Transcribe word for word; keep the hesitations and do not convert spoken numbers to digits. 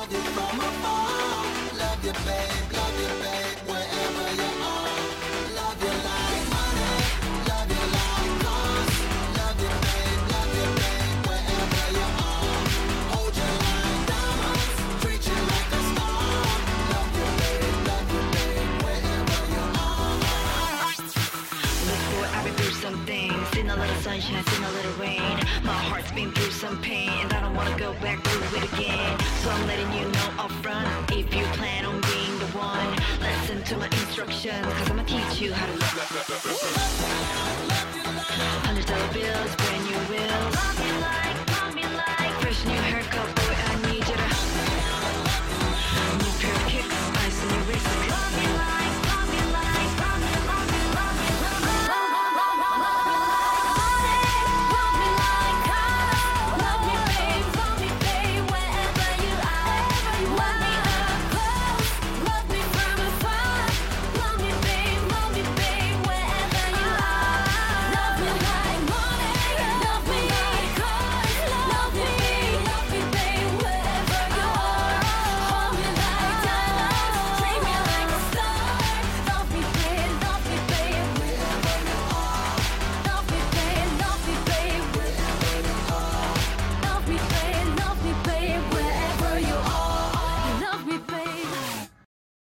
Sunshine, seen a little rain. My heart's been through some pain, and I don't wanna go back through it again. So I'm letting you know up front, if you plan on being the one, listen to my instructions, cause I'ma teach you how to